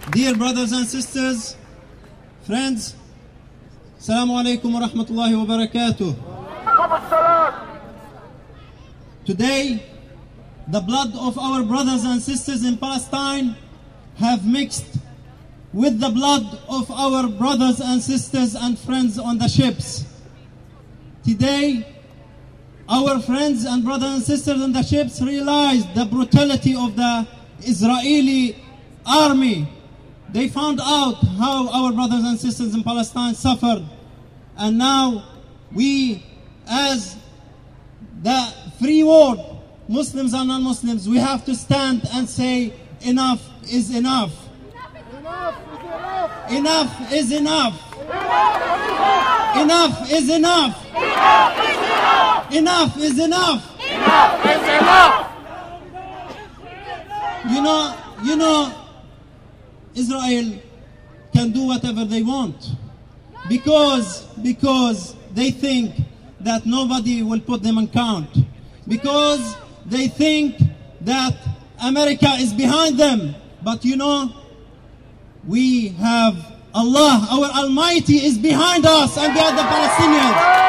Dear brothers and sisters, friends, Assalamu alaikum wa rahmatullahi wa barakatuh. Today, the blood of our brothers and sisters in Palestine have mixed with the blood of our brothers and sisters and friends on the ships. Today, our friends and brothers and sisters on the ships realized the brutality of the Israeli army. They found out how our brothers and sisters in Palestine suffered. And now we, as the free world, Muslims and non-Muslims, we have to stand and say, enough is enough. Enough is enough. Enough is enough. Enough is enough. Enough is enough. You know, Israel can do whatever they want because they think that nobody will put them on count, because they think that America is behind them. But you know, we have Allah, our Almighty, is behind us and behind the Palestinians.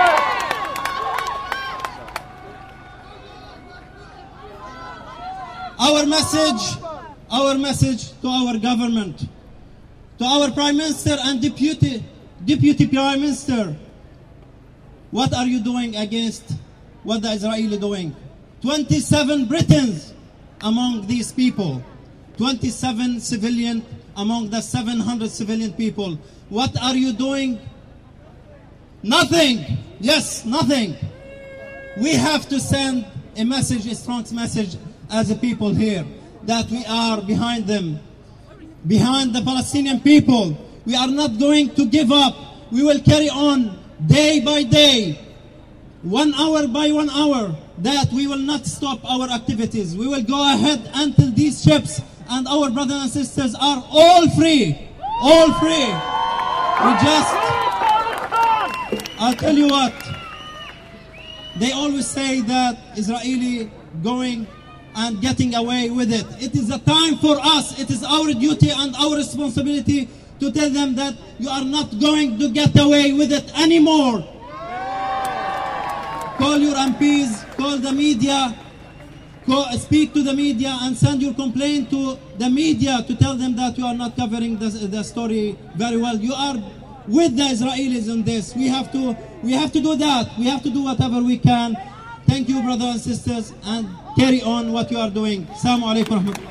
Our message to our government, to our Prime Minister and Deputy Prime Minister, what are you doing against what the Israelis are doing? 27 Britons among these people, 27 civilian among the 700 civilian people. What are you doing? Nothing. Yes, nothing. We have to send a message, a strong message as a people here, that we are behind them, behind the Palestinian people. We are not going to give up. We will carry on day by day, 1 hour by 1 hour, that we will not stop our activities. We will go ahead until these ships and our brothers and sisters are all free. All free. I'll tell you what, they always say that Israeli going and getting away with it. It is a time for us. It is our duty and our responsibility to tell them that you are not going to get away with it anymore. Call your MPs, call the media, speak to the media and send your complaint to the media to tell them that you are not covering the story very well. You are with the Israelis on this. We have to do that. We have to do whatever we can. Thank you, brothers and sisters, and carry on what you are doing. Assalamu alaikum.